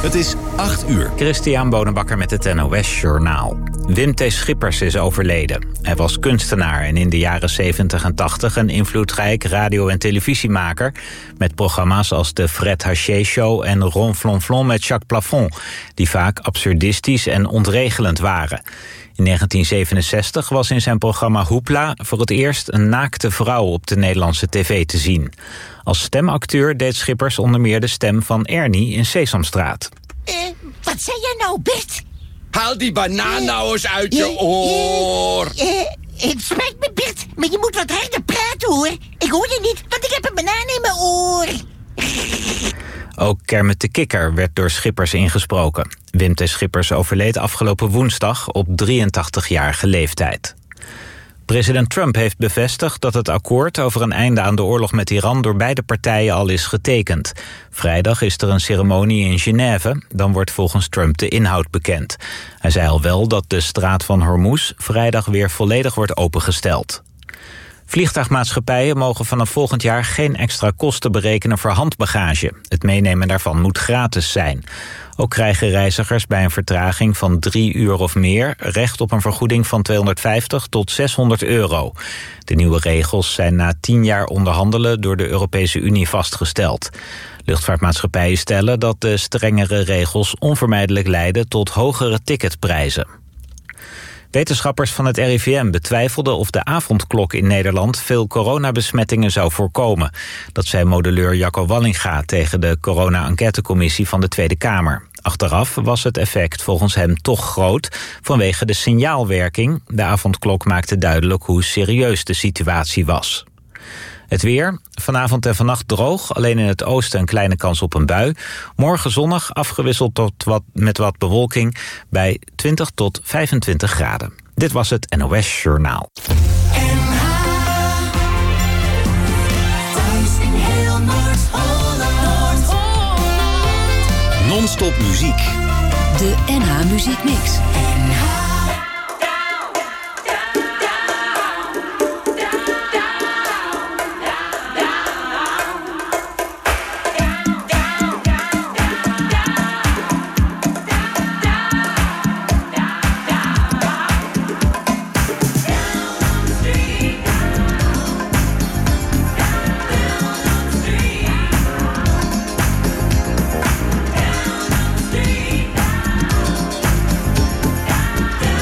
Het is 8 uur. Christian Bonenbakker met het NOS Journaal. Wim T. Schippers is overleden. Hij was kunstenaar en in de jaren 70 en 80 een invloedrijk radio- en televisiemaker... met programma's als de Fred Haché Show en Ronflonflon met Jacques Plafond... die vaak absurdistisch en ontregelend waren. In 1967 was in zijn programma Hoepla voor het eerst een naakte vrouw op de Nederlandse tv te zien. Als stemacteur deed Schippers onder meer de stem van Ernie in Sesamstraat. Wat zei jij nou, Bert? Haal die banaan nou eens uit je oor. Het spijt me, Bert, maar je moet wat harder praten, hoor. Ik hoor je niet, want ik heb een banaan in mijn oor. Ook Kermit de Kikker werd door Schippers ingesproken. Wim T. Schippers overleed afgelopen woensdag op 83-jarige leeftijd. President Trump heeft bevestigd dat het akkoord over een einde aan de oorlog met Iran door beide partijen al is getekend. Vrijdag is er een ceremonie in Genève, dan wordt volgens Trump de inhoud bekend. Hij zei al wel dat de straat van Hormuz vrijdag weer volledig wordt opengesteld. Vliegtuigmaatschappijen mogen vanaf volgend jaar geen extra kosten berekenen voor handbagage. Het meenemen daarvan moet gratis zijn. Ook krijgen reizigers bij een vertraging van 3 uur of meer recht op een vergoeding van 250 tot 600 euro. De nieuwe regels zijn na 10 jaar onderhandelen door de Europese Unie vastgesteld. Luchtvaartmaatschappijen stellen dat de strengere regels onvermijdelijk leiden tot hogere ticketprijzen. Wetenschappers van het RIVM betwijfelden of de avondklok in Nederland veel coronabesmettingen zou voorkomen. Dat zei modelleur Jacco Wallinga tegen de corona-enquêtecommissie van de Tweede Kamer. Achteraf was het effect volgens hem toch groot vanwege de signaalwerking. De avondklok maakte duidelijk hoe serieus de situatie was. Het weer, vanavond en vannacht droog, alleen in het oosten een kleine kans op een bui. Morgen zonnig, afgewisseld met wat bewolking bij 20 tot 25 graden. Dit was het NOS Journaal. Non-stop muziek. De NH Muziek Mix. Down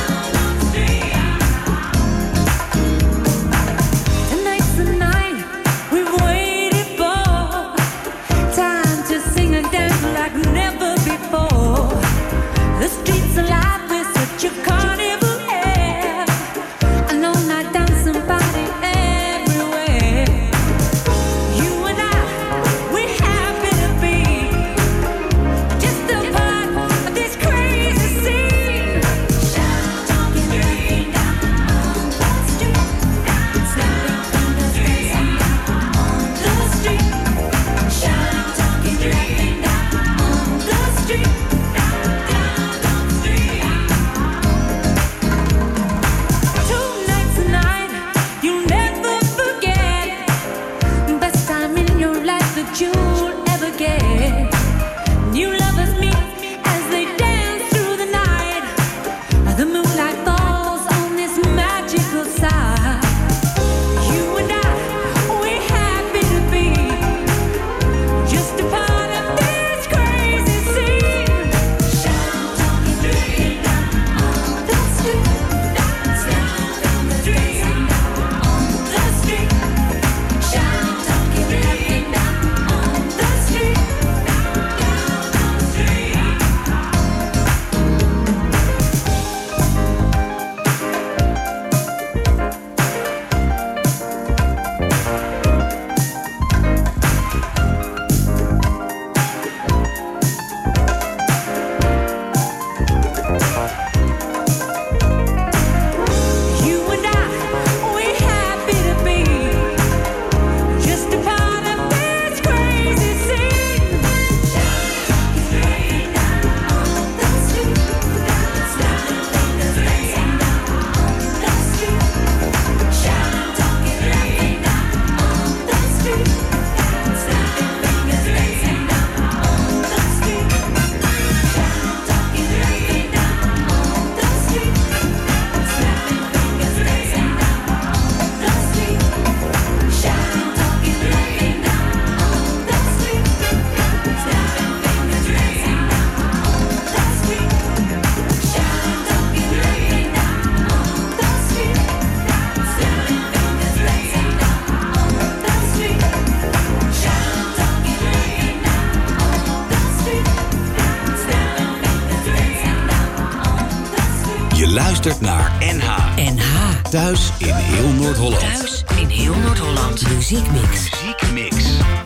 luistert naar NH. NH. Thuis in heel Noord-Holland. Thuis in heel Noord-Holland. Muziekmix. Muziekmix.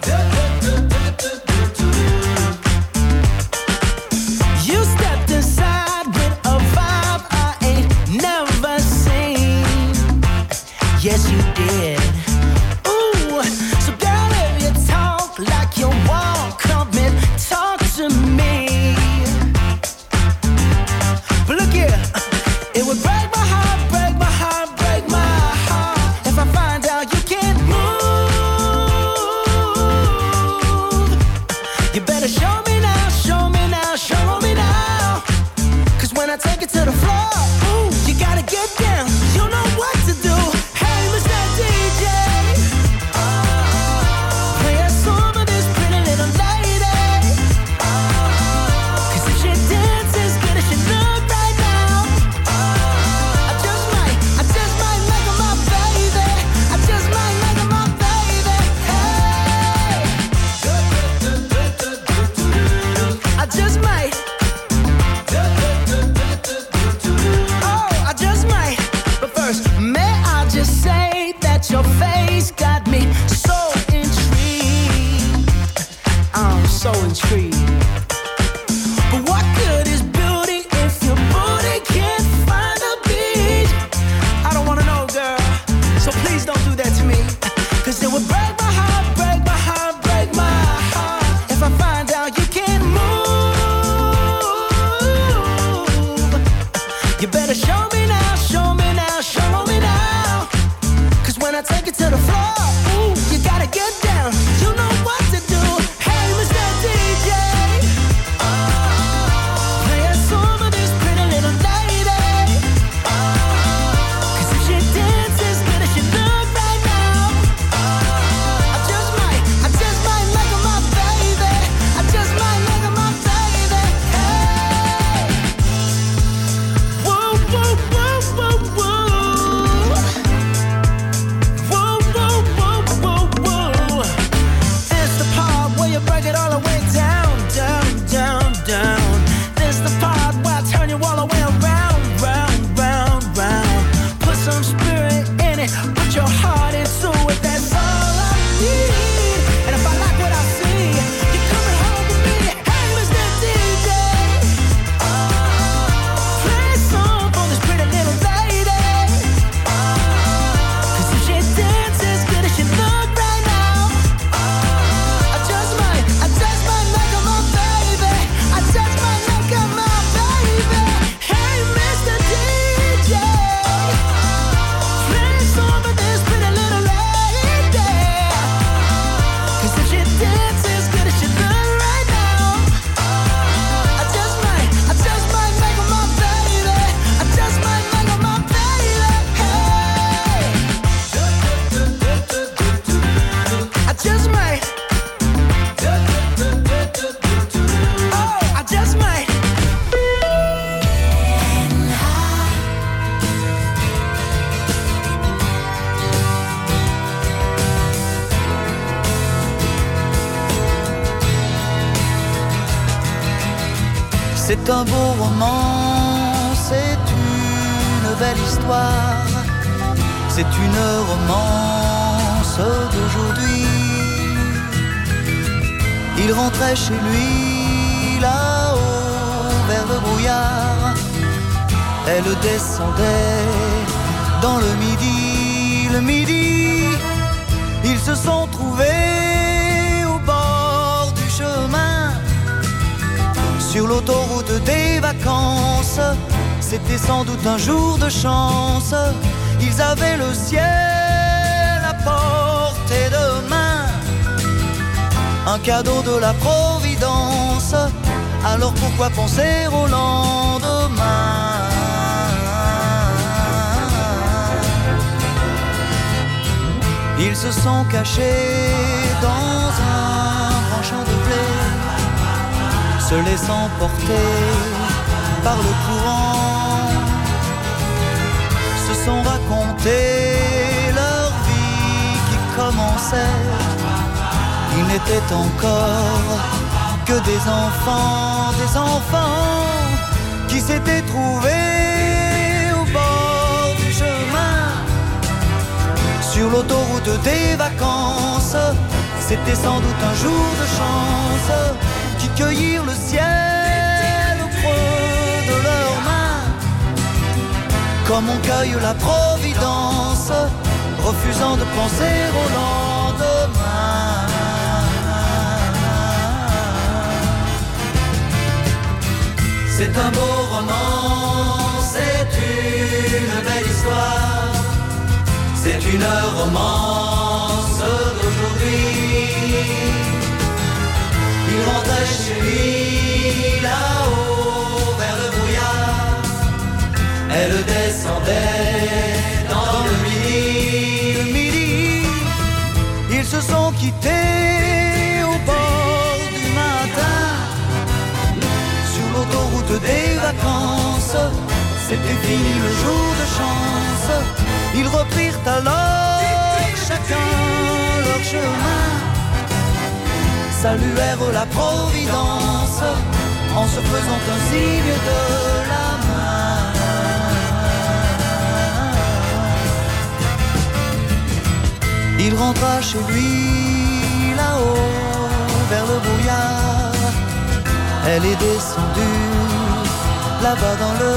You stepped inside with a vibe I ain't never seen. Yes, you did. Ooh, so girl, if you talk like you walk, come and talk to me. But look here, it would break my heart, break my heart, break my heart if I find out you can't move. You better show me now, show me now, show me now. 'Cause when I take it to the floor, ooh, you gotta get down. You know what to do. Hey, Mr. DJ, play a song of this pretty little lady. 'Cause if she dances good as she look right now, I just might make her my baby. I just might make her my baby. Hey, I just might. Oh, I just might. But first, may I just say that your face got me so intrigued. I'm so intrigued. But what good is beauty if your booty can't find a beat? I don't wanna know, girl. So please don't do that to me. 'Cause it would break my heart, break my heart, break my heart if I find out you can't move. You better show me now, show me now, show me now. 'Cause when I take it to the floor, ooh, you gotta get down. You know what to do. Hey, Mr. DJ, play a song of this pretty little lady. 'Cause if she dances good as she look right now, I just might make her my baby. I just might make her my baby. Hey, whoa, whoa, whoa, whoa, whoa. Whoa, whoa, whoa, whoa, whoa. It's the part where you break it all the way down, down, down, down. This the part where I turn you all the way around, round, round, round. Put some spirit in it, put your heart into it. That's all I need. And if I like what I see, you're coming home with me. Hey, Mr. DJ, play a song for this pretty little lady. 'Cause if she dances good as she look right now, I just might make her my baby. I just might make her my baby. Hey, Mr. DJ, play a song for this pretty little lady. 'Cause if she dances good as she look right now, I just might make her my baby. I just might make her my baby. Hey, I just might. Oh, I just might. C'est un beau roman, c'est une belle histoire, c'est une romance d'aujourd'hui. Il rentrait chez lui là-haut vers le brouillard, elle descendait dans le midi, ils se sont trouvés au bord du chemin. Sur l'autoroute des vacances, c'était sans doute un jour de chance. Ils avaient le ciel à portée de main, un cadeau de la Providence. Alors pourquoi penser au lendemain? Ils se sont cachés dans un grand champ de blé, se laissant porter par le courant, se sont raconté leur vie qui commençait. Ils n'étaient encore que des enfants qui s'étaient trouvés au sur l'autoroute des vacances. C'était sans doute un jour de chance qui cueillirent le ciel au creux de leurs mains, comme on cueille la providence, refusant de penser au lendemain. C'est un beau roman, c'est une belle histoire, c'est une romance d'aujourd'hui. Il rentrait chez lui là-haut vers le brouillard, elle descendait dans le midi. Ils se sont quittés au bord du matin, sur l'autoroute des vacances. C'était fini le jour de chance. Ils reprirent alors chacun leur chemin, saluèrent la providence en se faisant un signe de la main. Il rentra chez lui là-haut vers le brouillard, elle est descendue là-bas dans le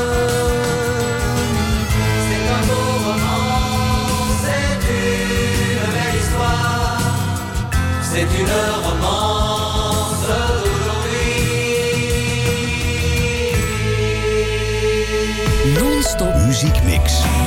midi. C'est un beau roman, c'est une belle histoire, c'est une romance d'aujourd'hui. Non-stop Muziekmix.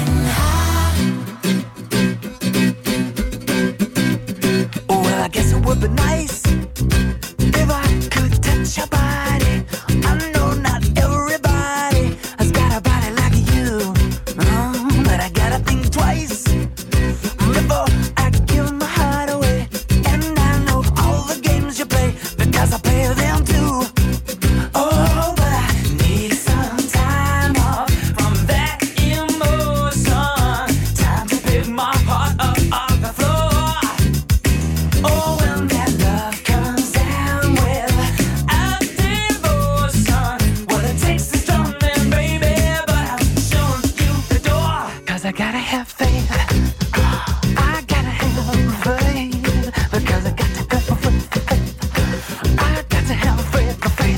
Well, I guess it would be nice if I could touch your body. I know not everybody has got a body like you, but I gotta think twice before I give my heart away. And I know all the games you play because I play them too. Oh, but I need some time off from that emotion. Time to pick my heart up off the floor. Oh, when that love comes down with a devotion, what it takes is something, baby, but I'm showing you the door. 'Cause I gotta have faith, I gotta have faith, because I got to have faith, I got to have faith,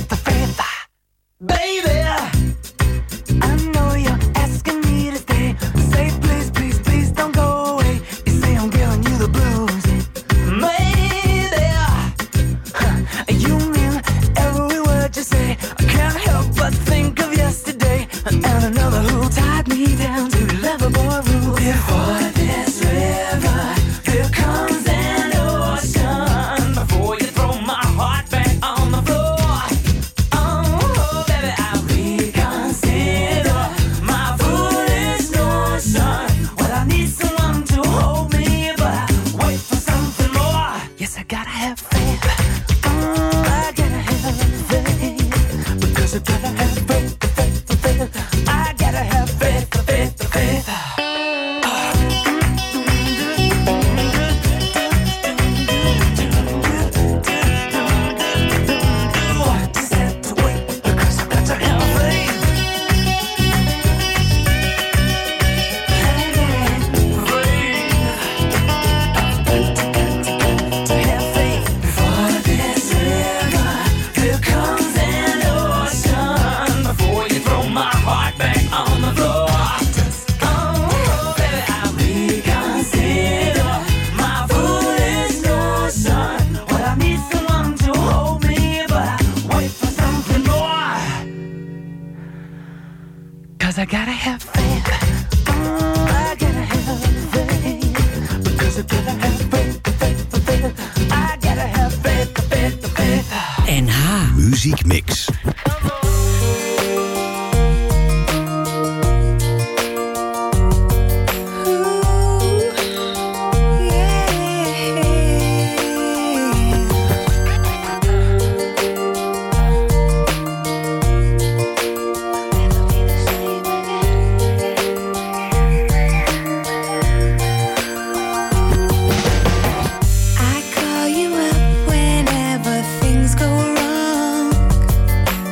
baby. I know you're asking me to stay. Say please, please, please don't go away. You say I'm giving you the blues. Maybe you mean every word you say. I can't help but think of yesterday and another who tied me down to Loverboy rules. Before this river, here comes an ocean. Before you throw my heart back on the floor. Oh, baby, I reconsider my foolish notion. Well, I need someone to hold me, but I wait for something more. Yes, I gotta have faith. I gotta have faith, because I gotta have faith. I gotta have faith. Just have to wait, because I got to have faith. To have faith. Before this river, here comes an ocean. Before you throw my heart back on the floor. Oh, baby, I reconsider my foolish notion. Well, I need someone to hold me, but I wait for something more. 'Cause I gotta have faith. I gotta have faith, because I gotta have faith. I gotta have faith. NH Muziekmix. I call you up whenever things go wrong.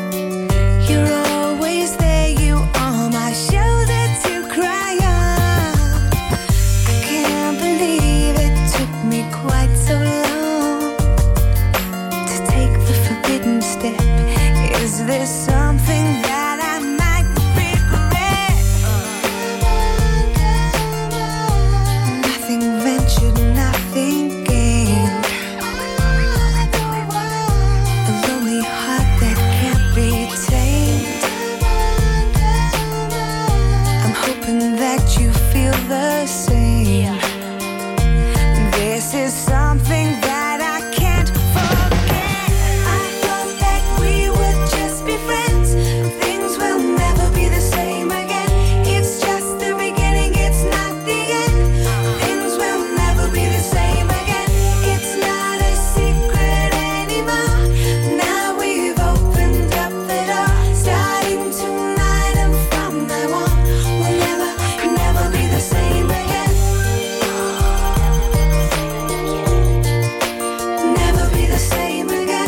there something that I might regret? Nothing ventured, nothing gained. A lonely heart that can't be tamed. I'm hoping that you feel the same. This is something that I can't forget. I thought that we would just be friends. Things will never be the same again. It's just the beginning, it's not the end. Things will never be the same again. It's not a secret anymore. Now we've opened up the door. Starting tonight and from now on, we'll never, never be the same again. Never be the same again.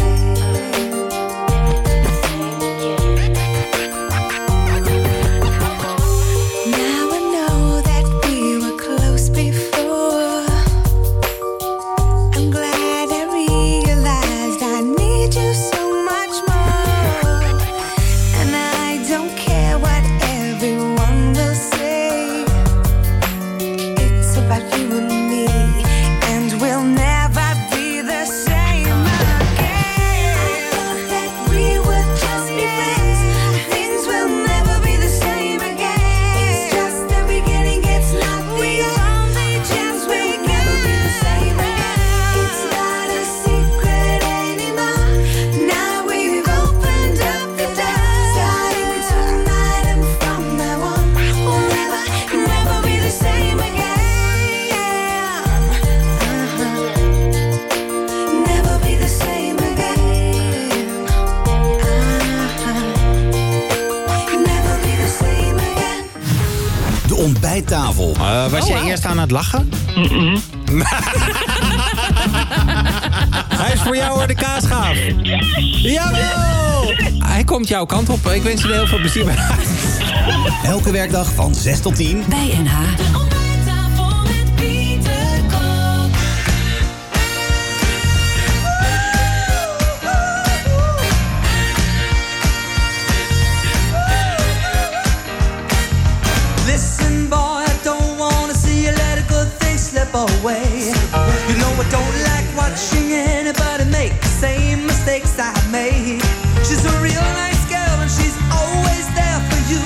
Now I know that we were close before. I'm glad I realized I need you so much more. And I don't care what everyone will say. It's about you and me, and we'll never be the same again. I thought that we would just be friends. Things will never be the same again. It's just the beginning, it's not the end. Just we'll never be the same again. It's not a secret anymore. Now we've opened up the door. Starting tonight and from now on, we'll never, never be the same again. Never be the same again. Never be the same again. De ontbijttafel. Was jij eerst aan het lachen? Hij is voor jou hoor, de kaasschaaf. Jawel! Hij komt jouw kant op. Ik wens je er heel veel plezier bij. Elke werkdag van 6 tot 10. Bij NH. De ontbijttafel met Pieter Kok. Listen, boy, I don't wanna see you let a good thing slip away. You know I don't like watching anybody make the same mistakes I made. She's a real nice girl and she's always there for you.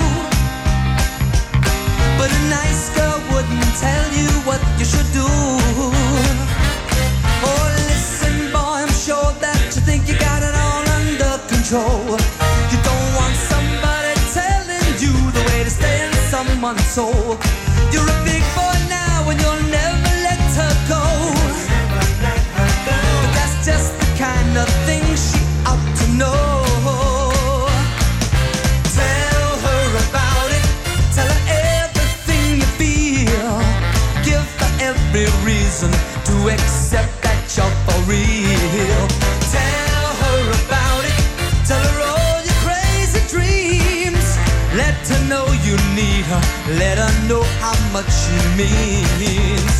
But a nice girl wouldn't tell you what you should do. Oh, listen, boy, I'm sure that you think you got it all under control. You don't want somebody telling you the way to stay in someone's soul. You're a big boy now and you'll never let her go. But that's just the kind of thing she ought to know. Tell her about it. Tell her everything you feel. Give her every reason to accept that you're for real. Tell her about it. Tell her all your crazy dreams. Let her know you need her. Let her know how much she means.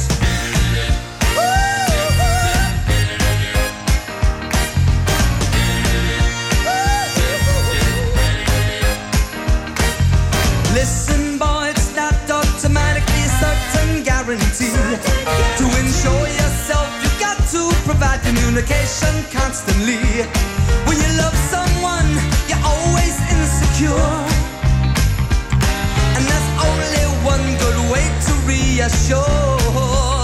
Listen, boy, it's not automatically a certain guarantee. To ensure yourself, you got to provide communication constantly. When you love someone, you're always insecure. And there's only one good way to reassure.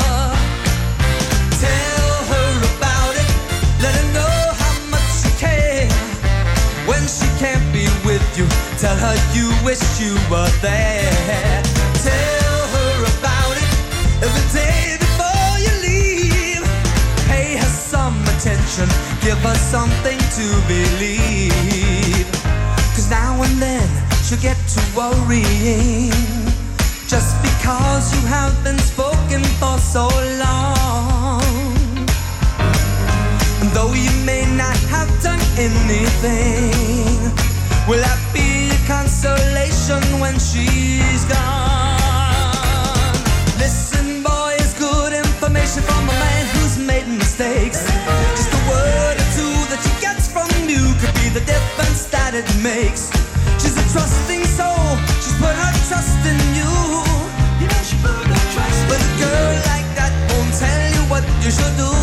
Tell her about it. Let her know how much you care. When she can't be with you, tell her you wish you were there. Tell her about it every day before you leave. Pay her some attention, give her something to believe. 'Cause now and then she'll get to worrying, just because you have been spoken for so long. And though you may not have done anything, will that be a consolation when she's gone? Listen, boy, it's good information from a man who's made mistakes. Just a word or two that she gets from you could be the difference that it makes. She's a trusting soul, she's put her trust in you. You know she put her trust in you. But a girl like that won't tell you what you should do.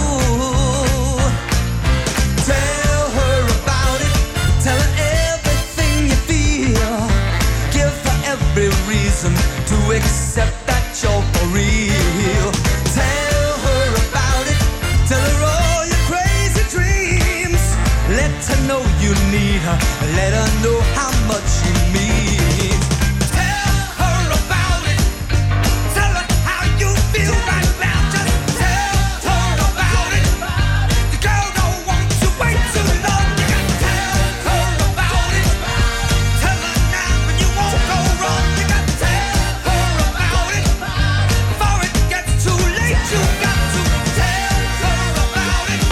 Tell her about it, tell her everything you feel. Give her every reason to accept that you're for real. Tell her about it, tell her all your crazy dreams. Let her know you need her, let her know how much you mean. Tell her about it, tell her how you feel right now. Just tell her about it. The girl don't want to wait too long. You gotta tell her about it. Tell her now and you won't go wrong. You gotta tell her about it before it gets too late. You got to tell her about it.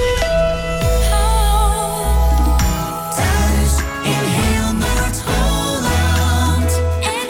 Thuis in heel Noord-Holland. En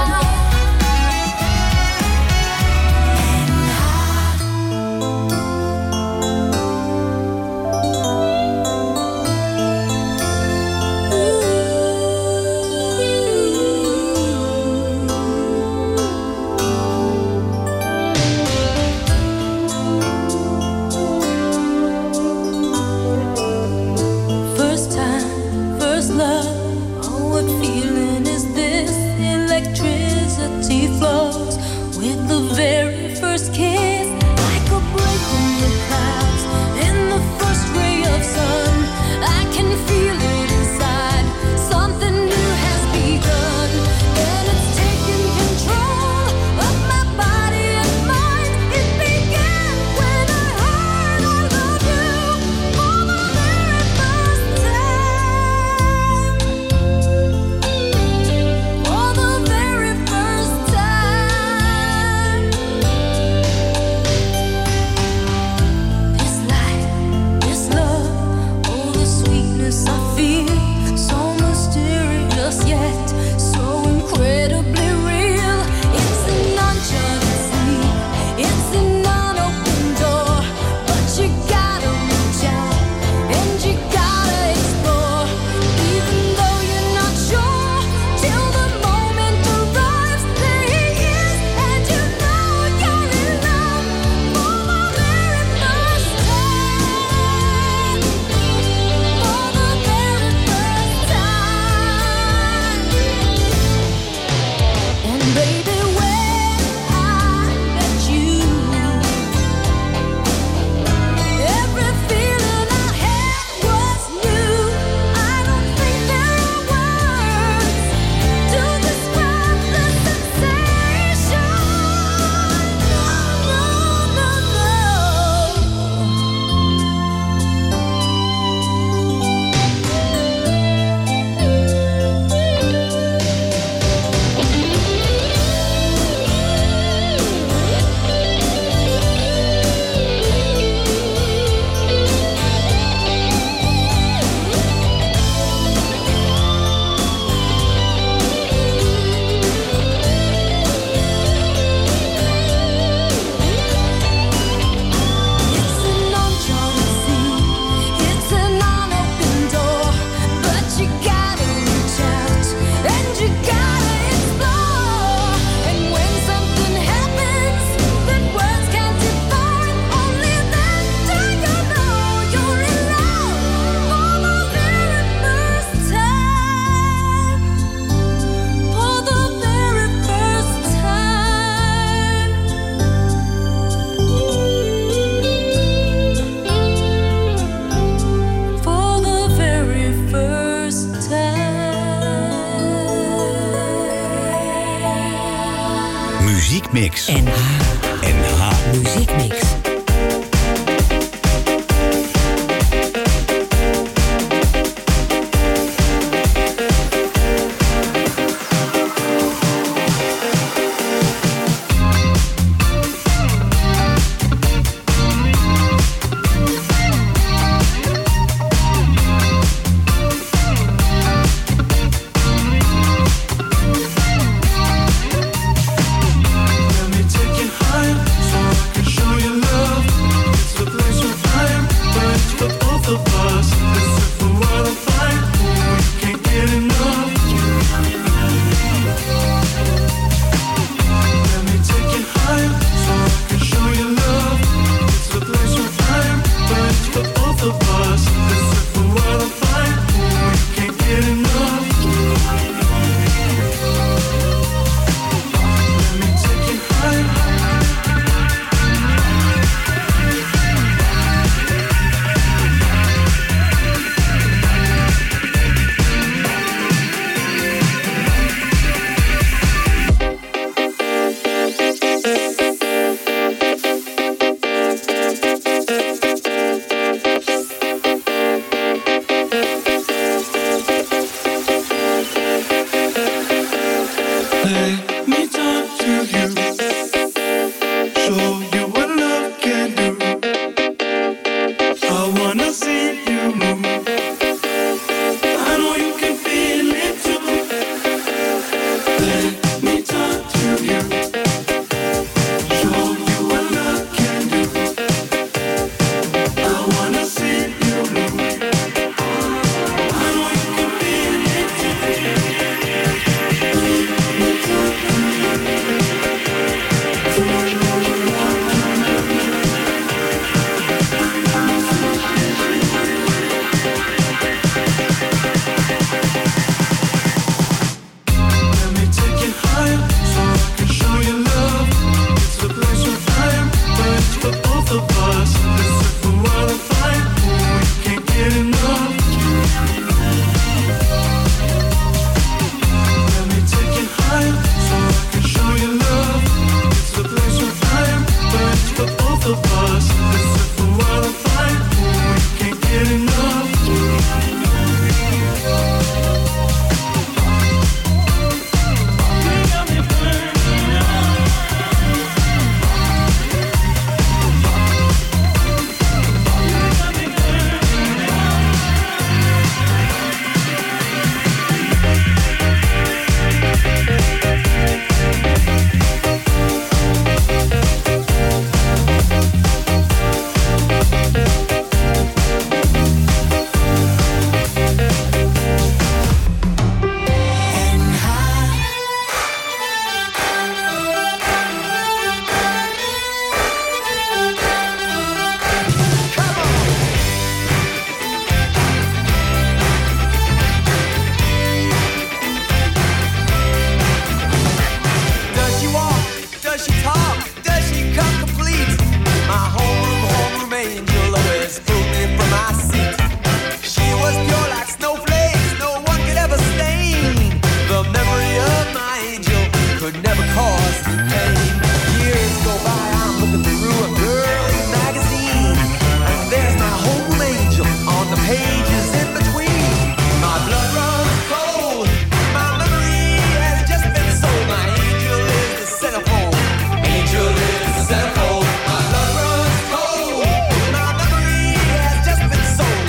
First time, first love. Oh, what feeling is this? Electricity flows with the very first kiss, like a break in the clouds. In the first ray of sun, I can feel it inside. Something new has begun, and it's taking control of my body and mind. It began when I heard I love you for the very first time. For the very first time. This life, this love, oh the sweetness I feel, so mysterious yet so incredibly real. It's an uncharted sea, it's an unopened door, but you gotta reach out and you gotta explore, even though you're not sure till the moment arrives. There he is, and you know you're in love for the very first time. For the very first time. And baby, when I met you, every feeling I had was new. I don't think there are words to describe the sensation. No, no, no, it's an uncharted sea, it's an unopened door, but you gotta reach out and you gotta explore. And when something happens that words can't define, only then do you know you're in love for the very first time. For the very first time. For the very first time. Muziekmix. NH Muziekmix. Let me take you higher so I can show you love. It's a place where time burns for both of us. This is the world of fire. You can't get enough. us. Let's surf the world and find we can't get enough. Let me take you higher. Let me talk to you, show you what love can do. I wanna see you move. I know you can feel it too. Let me talk to you, show you what love can do. I wanna see you move. I know you can feel it too. Let me take you higher, so I can show you love. It's the place where I am, but it's for both of us. Let's surf the world and find we can't get enough. Let me take you higher, so I can show you love. It's the place where I am, but it's for both of us. Let's surf the world and find we can't get enough. Does she walk? Does she talk? Does she come complete? My homeroom angel always pulled me from my seat. She was pure like snowflakes, no one could ever stain. The memory of my angel could never cause me pain. Years go by, I'm looking through a girly magazine, and there's my homeroom angel on the pages in between. My blood runs cold, my memory has just been sold. My angel is the centerfold. Angel is the centerfold. My blood runs cold, my memory has just been sold.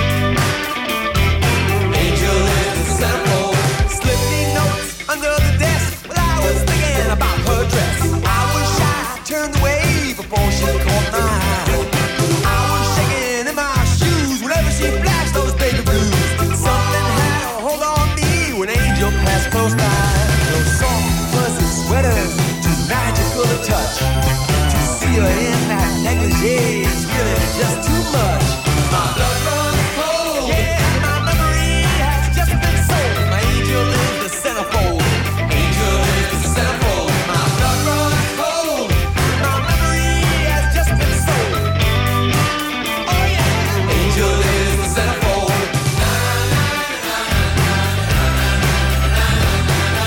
Angel is the centerfold. Slipping notes under the desk while I was thinking about her dress. I was shy, turned away before she caught my eye. I was shaking in my shoes whenever she flashed those baby blues. Something had a hold on me when Angel passed close by. Those soft, fuzzy sweaters, too magical to touch. To see her in that negligee is really just too much. My blood runs cold. Yeah, my memory has just been sold. My angel is the centerfold. Angel is the centerfold. My blood runs cold. My memory has just been sold. Oh yeah. Angel is the centerfold. Na na na na na na na na.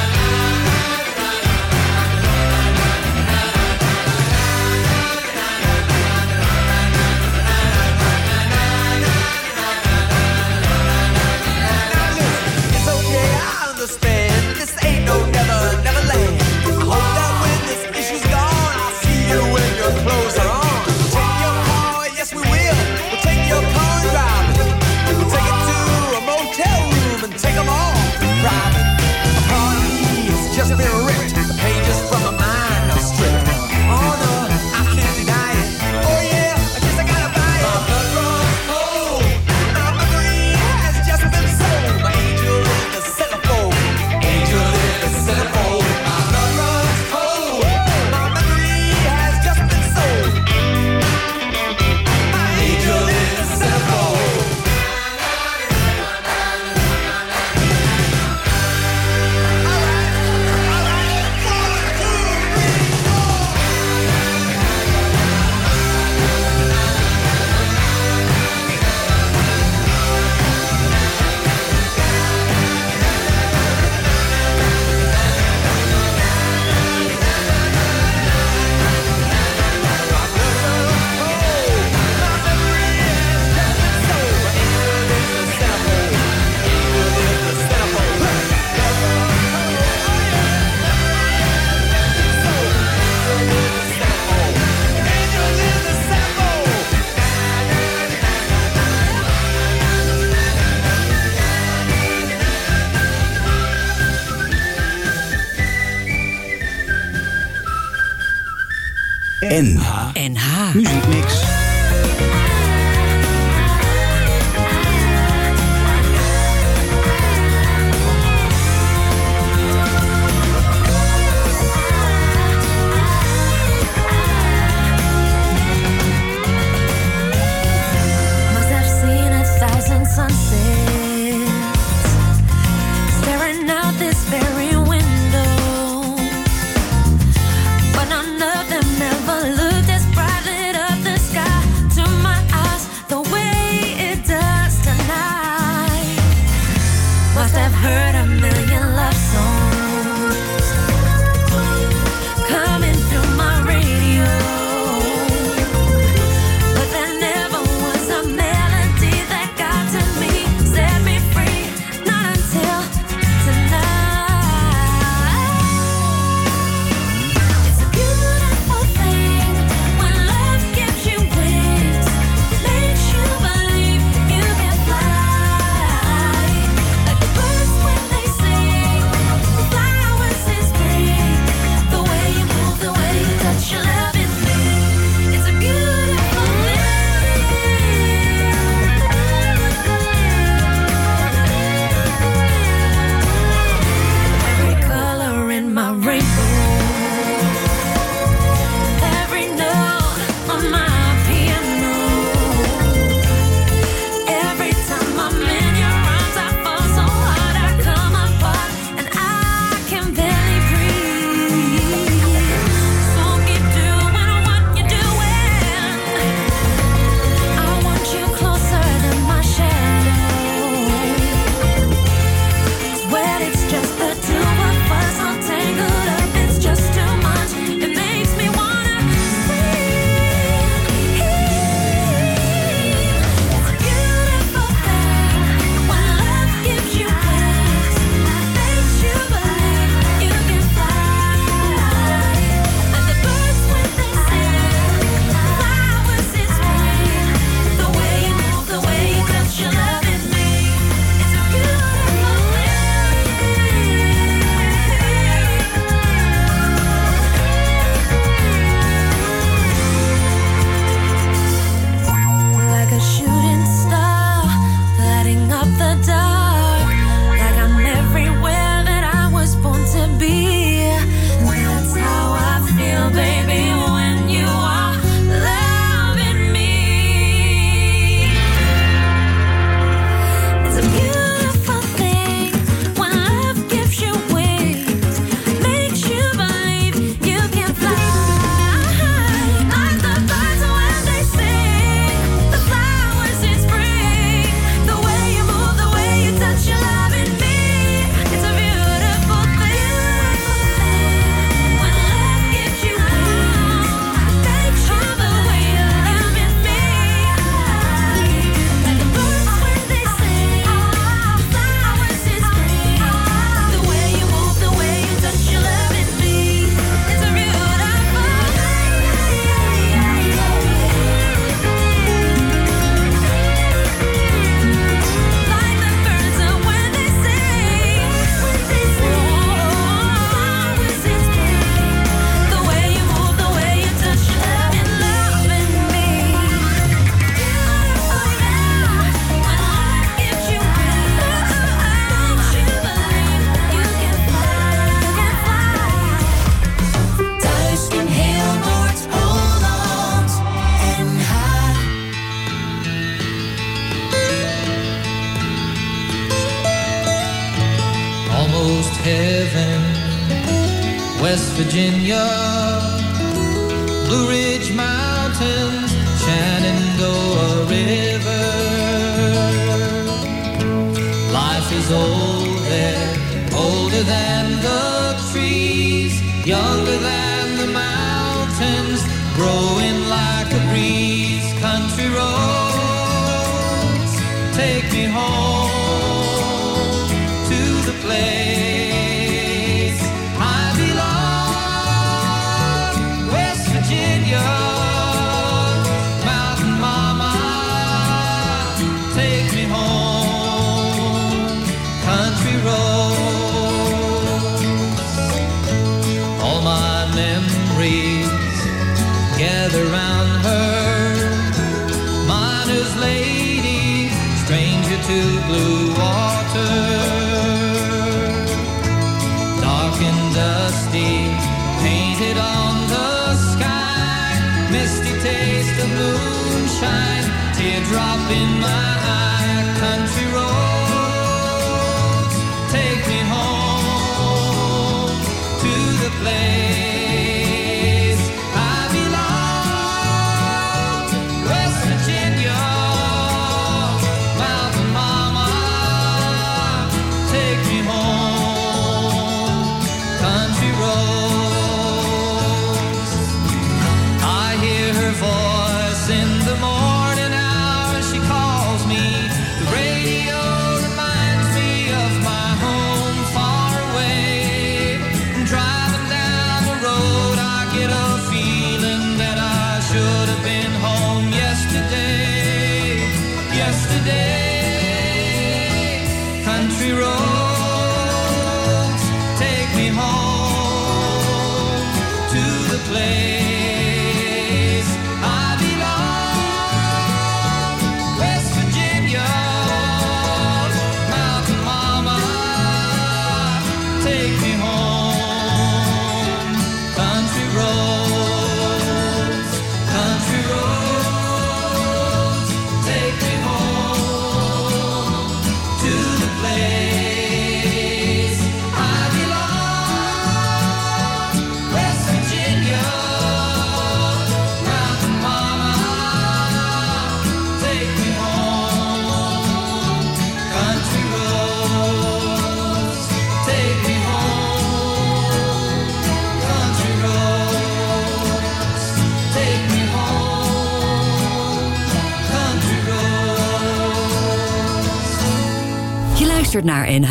NH. Muziekmix. Must have seen 1,000 sunsets, staring out this very window, but none of them ever looked as bright, lit up the sky to my eyes the way it does tonight. Must have heard a million love songs coming through my radio, but there never was a melody that got to me, set me free, not until tonight. It's a beautiful thing when love gives you wings, makes you believe you can fly. Like the birds when they sing, the flowers in spring, the way you move, the way you touch your love in me. It's a beautiful thing. Every color in my rainbow, every note on my piano, every time I'm in your arms I fall so hard I come apart and I can barely breathe. So keep doing what you're doing. I want you closer than my shadow. When it's just the two of us all tangled up, it's just too much. It makes me wanna scream. It's a beautiful thing when love gives you wings, makes you believe you can fly. Like the birds when they sing, flowers in spring, the way you move, the way you touch your love in me. It's a beautiful thing. Like a shooting star, lighting up the dark. Like I'm everywhere that I was born to be. That's how I feel, baby, when you are loving me. It's a beautiful thing when love gives you wings, makes you believe you can fly. Like the birds when they sing, the flowers in spring, the way you move, the way you touch your love in me. It's a beautiful thing when love gives you wings, makes you believe you can fly. Like the birds when they sing, flowers in spring, the way you move, the way you touch your love in me. It's a beautiful like the birds when they sing, flowers in spring, the way you move, the way you touch your love in me. Beautiful when love gives you wings, makes you believe you can fly, you can fly. Thuis in heel Noord-Holland, NH. Almost heaven, West Virginia, Blue Ridge Mountains, Shenandoah River. Life is old there, older than the trees, younger than the mountains, growing like a breeze. Country roads, take me home to the place I belong. West Virginia, Mountain Mama, take me home. Country roads, all my memories to blue water. Dark and dusty, painted on the sky. Misty taste of moonshine, teardrop in my eye. Country roads, take me home to the place I belong. West Virginia, Mountain Mama, take me home. Country roads, I hear her voice in the morning hour. She calls me. The radio reminds me of my home far away. Driving down the road, I get a feeling that I should have been home yesterday. Yesterday, country roads, take me home to the place I belong. West Virginia, Mountain Mama, take me home. Country roads, take me home to the place I belong. West Virginia, Mountain Mama, take me home. Country roads, take me home. Country roads, take me home. Country roads. Je luistert naar NH.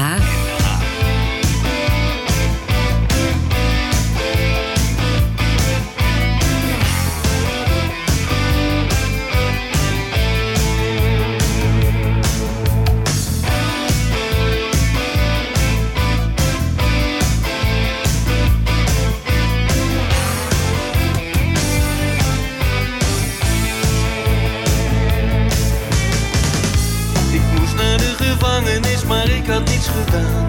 Ik moest naar de gevangenis, maar ik had niets gedaan.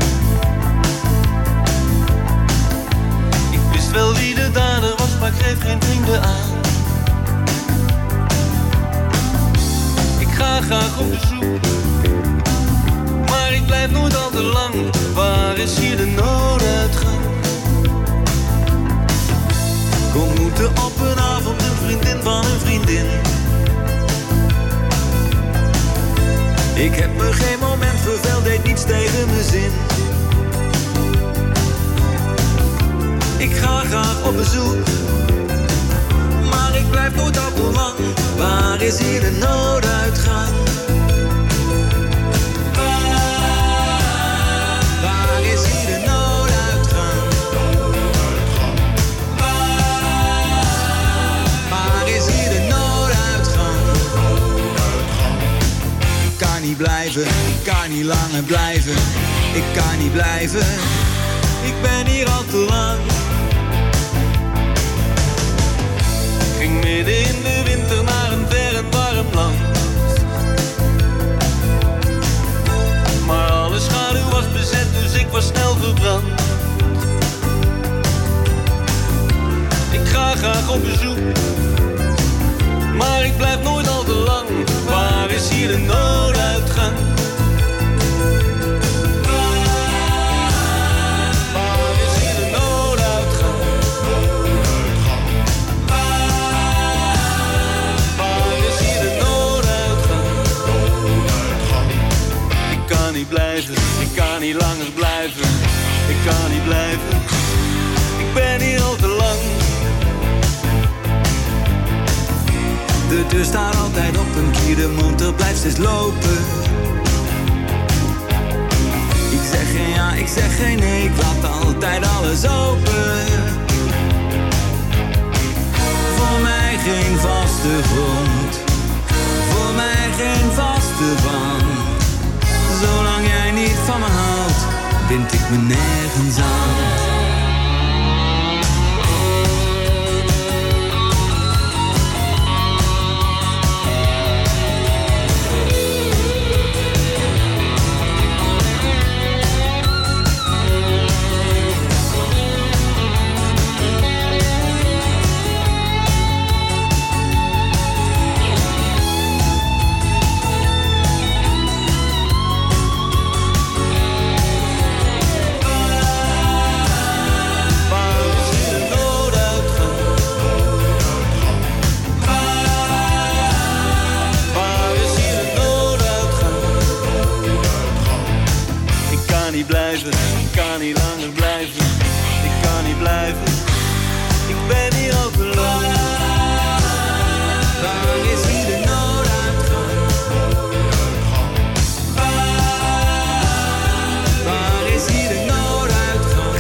Ik wist wel wie de dader was, maar ik geef geen vrienden aan. Ik ga graag op bezoek, maar ik blijf nooit al te lang. Waar is hier de nooduitgang? Ik ontmoette op een avond een vriendin van een vriendin. Ik heb me geen moment verveld, deed niets tegen mijn zin. Ik ga graag op bezoek, maar ik blijf nooit al te lang. Waar is hier de nooduitgang? Waar is hier de nooduitgang? Waar is hier de nooduitgang? Ik kan niet blijven, ik kan niet langer blijven. Ik kan niet blijven, ik ben hier al te lang. Ik ging midden in de winter naar een ver en warm land. Maar alle schaduw was bezet, dus ik was snel verbrand. Ik ga graag op bezoek, maar ik blijf nooit al te lang. Waar is hier de nooduitgang? Waar is hier de nooduitgang? Waar is hier de nooduitgang? Ik kan niet blijven, ik kan niet langer blijven. Ik kan niet blijven, ik ben hier al te lang. De deur staat altijd op een kier, de motor blijft steeds lopen. Ik zeg geen ja, ik zeg geen nee, ik laat altijd alles open. Voor mij geen vaste grond, voor mij geen vaste band. Zolang jij niet van me houdt, bind ik me nergens aan. blijven. Ik kan niet langer blijven. Ik kan niet blijven. Ik ben hier ook alone. Waar is hier de nooduitgang? Waar is hier de nooduitgang?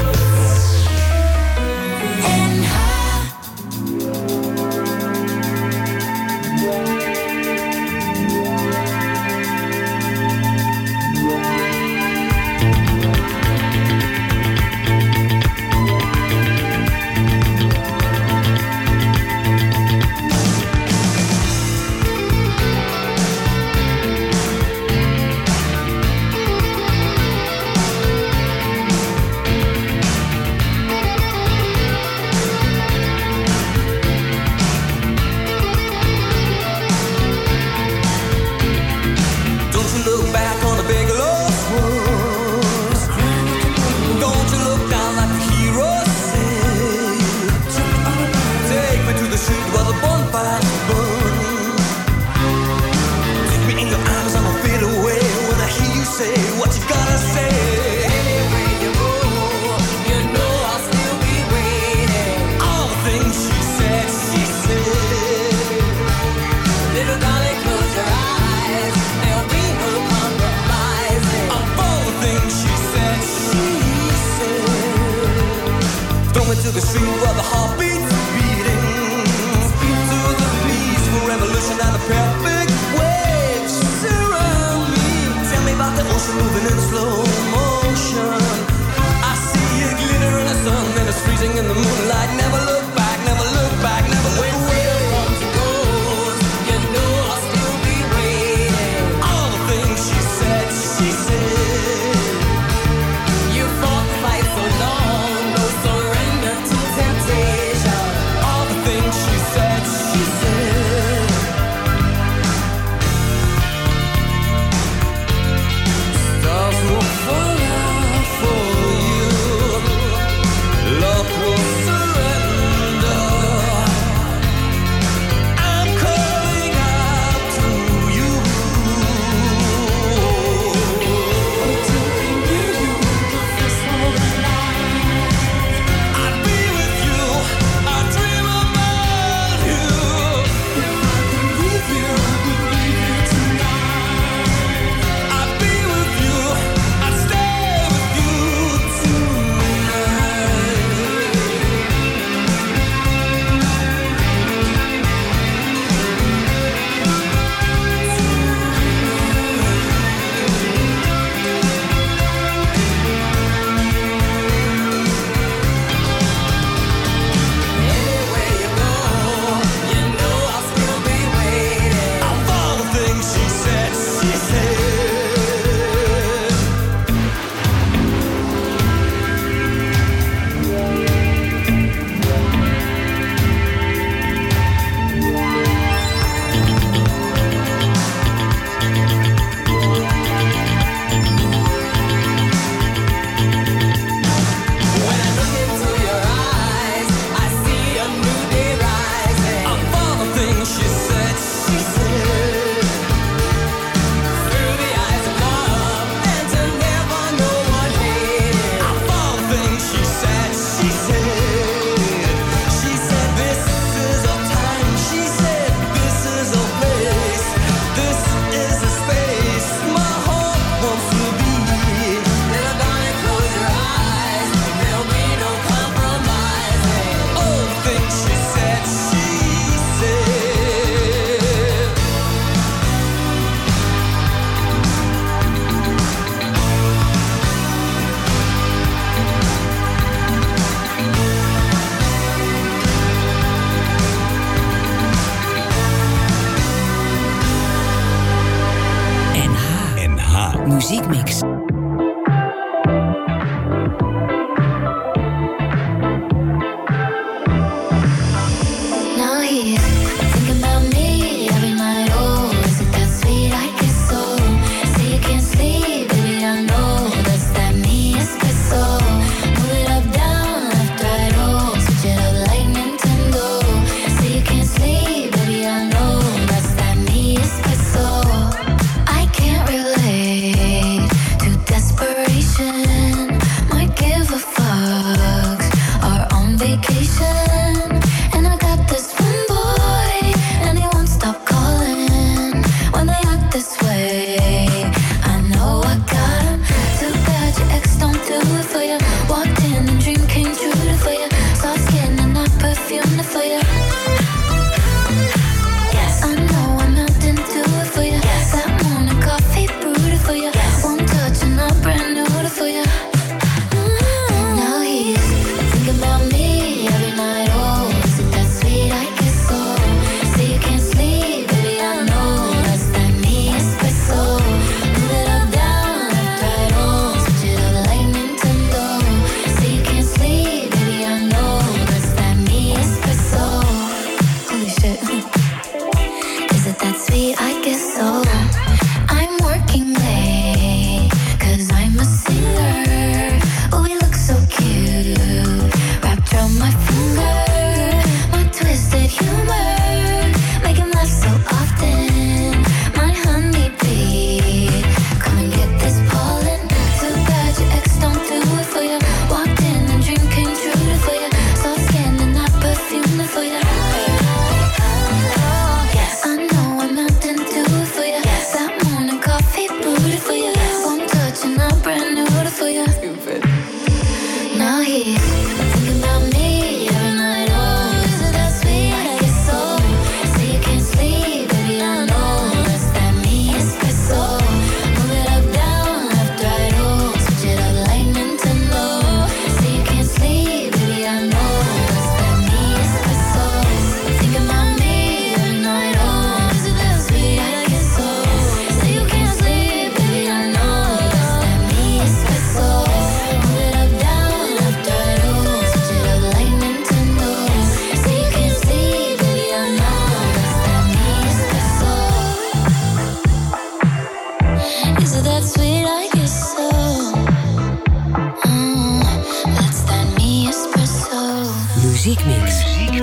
To the street where the heartbeats beating, to the peaceful revolution and the perfect waves surround me. Tell me about the ocean moving in slow motion. I see it glitter in the sun and it's freezing in the moonlight. Never look back, never look back, never look away. You know I'll still be waiting. All the things she said, she said. You fought the fight so long, no surrender to temptation. All the things she said, she said. Stars will fall out for you. Love will surrender. I'm calling out to you. I'd be with you. I dream about you. If I can leave you, leave you tonight. I'd be with you. I'd stay with you tonight. Anywhere you go, you know I'll still be waiting. Of all the things she said, she said. When I look into your eyes, I see a new day rising. Of all the things she said, she said. Through the eyes of love, and to never know what hate. Of all the things she said, she said. She said this is our time. She said this is our place. This is a space my heart wants to be. Little darling, close your eyes. There'll be no compromising. All the things she said, she said. NH Muziekmix. Now he's thinking about me every night. Oh, is it that sweet? I guess so. Say you can't sleep, baby. I know that's that me espresso. Move it up, down, left, right. Oh, switch it up like Nintendo. Say you can't sleep, baby. I know that's that me espresso. I can't relate to Is it that sweet? I guess so. That's that me espresso. Muziekmix.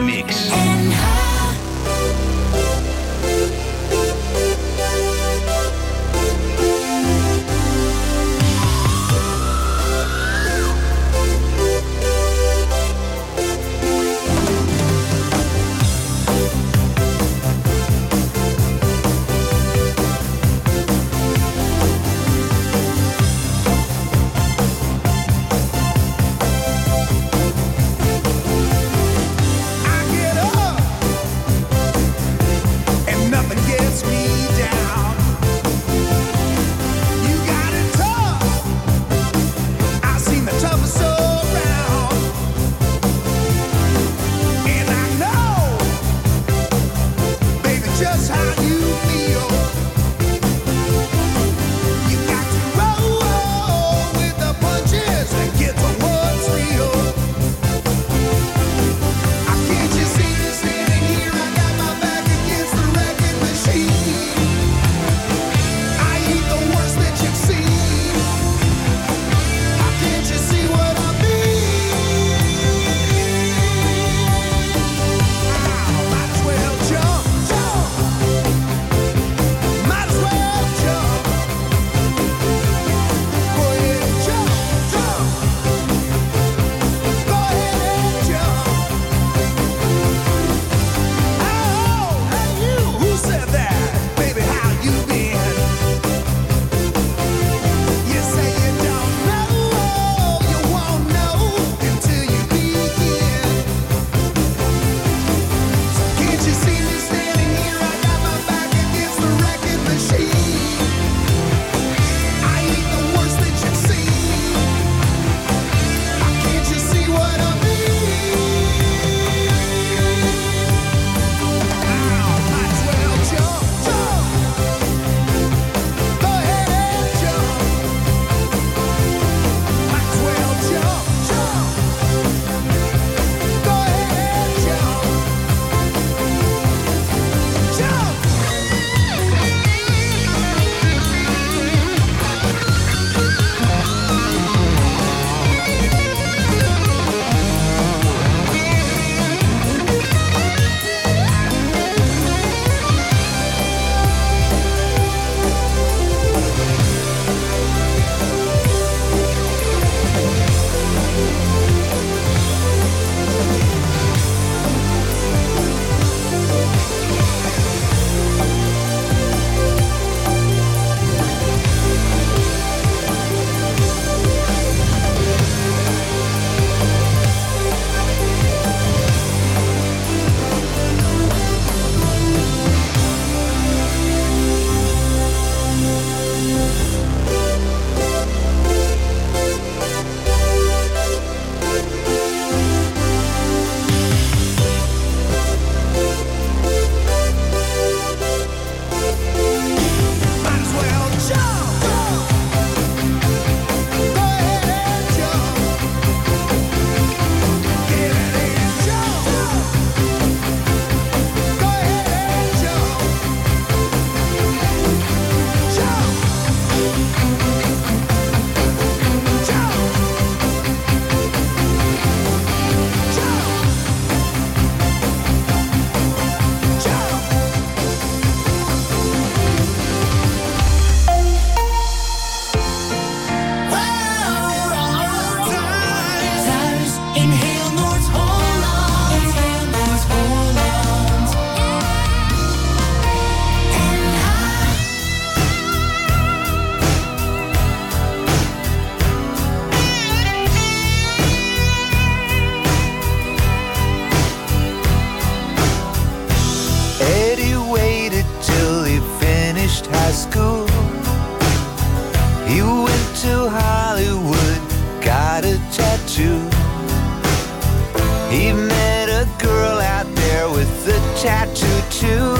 He met a girl out there with a tattoo too.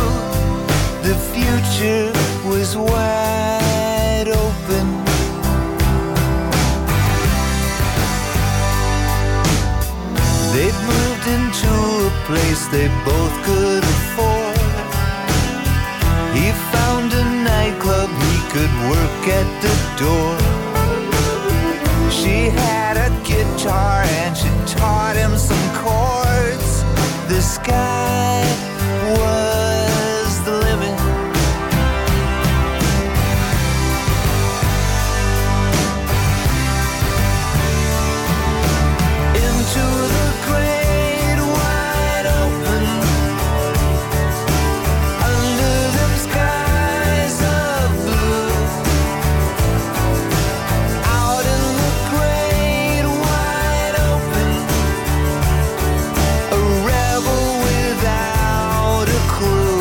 The future was wide open. They'd moved into a place they both could afford. He found a nightclub he could work at door. She had a guitar and she taught him some chords. The sky was the limit. Into the great wide open, under them skies of blue, out in the great wide open, a rebel without a clue.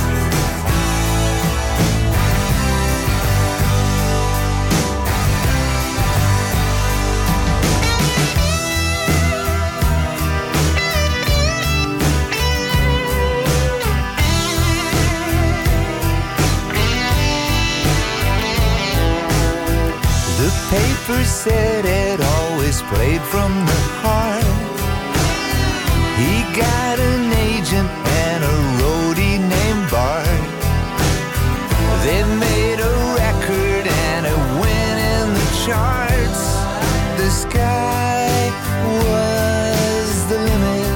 The paper said it always played from the heart. He got an agent and a roadie named Bart. They made a record and it went in the charts. The sky was the limit.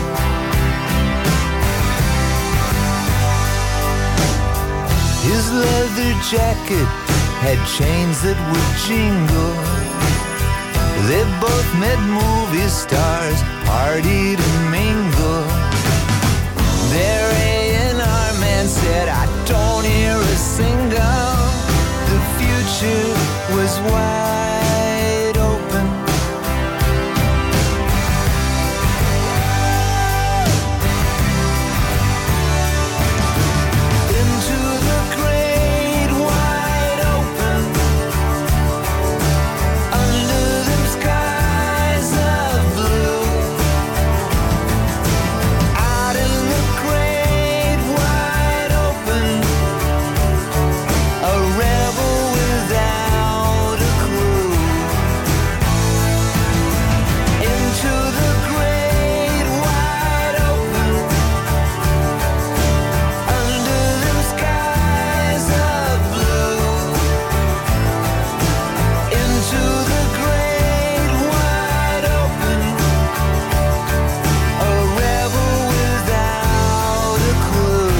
His leather jacket had chains that would jingle. They both met movie stars, partied and mingled. Their A&R man said, I don't hear a single. The future was wide open. Into the great wide open, under them skies of blue, out in the great wide open, a rebel without a clue. Into the great wide open, under them skies of blue, into the great wide open, a rebel without a clue.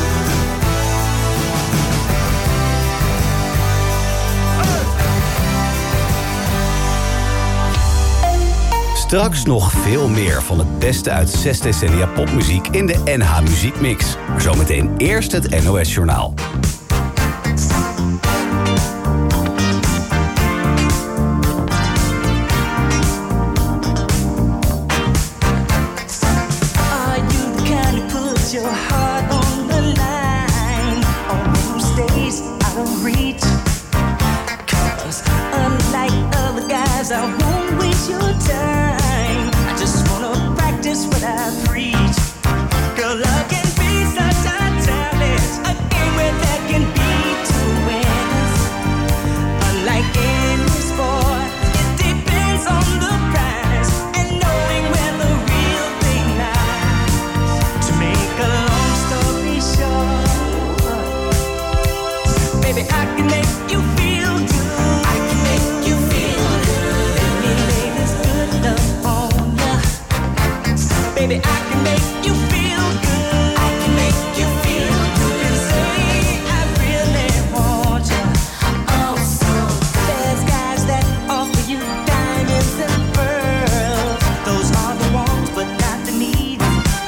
Straks nog veel meer van het beste uit 6 decennia popmuziek in de NH Muziekmix. Maar zometeen eerst het NOS Journaal. Are you the kind who puts your heart on the line, or who stays out of reach? 'Cause unlike other guys, I won't waste your time. I just wanna practice what I preach. Girl, love can be such a challenge, a game where there can be two winners. Unlike any sport, it depends on the prize and knowing where the real thing lies. To make a long story short, baby, I can make you feel good. I can make you feel good. Let me lay this good love on ya. Baby, I can make you feel good. I can make you feel good. And say I really want ya. Oh, so there's guys that offer you diamonds and pearls. Those are the wants, but not the needs.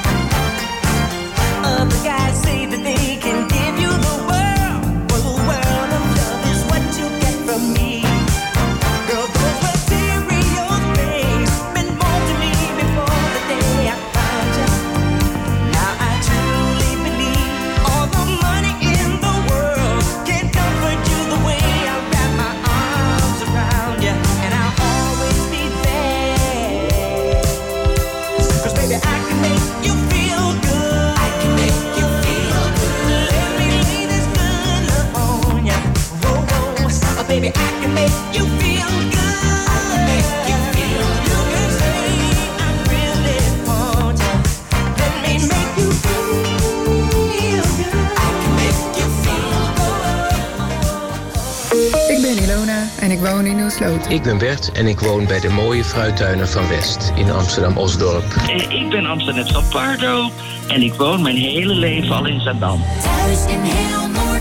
Other guys say that they can give you the world. Well, the world of love is what you get from me. Girl, those material things meant more to me before the day I found you. Now I truly believe all the money in the world can't comfort you the way I wrap my arms around you. And I'll always be there. 'Cause baby, I can make you feel good. I can make you feel good. Let me lay this good love on ya. Whoa, whoa. Oh, baby, I can make you feel good. I can make you feel good. You can say I really want ya. Let me make you feel good. I can make you feel good. Ik ben Nina Ilona en ik woon in Nieuwsloten. Ik ben Bert en ik woon bij de mooie fruittuinen van West in Amsterdam-Osdorp. Ik ben Amsterdam van Pardo en ik woon mijn hele leven al in Zaandam. Thuis in heel Noord.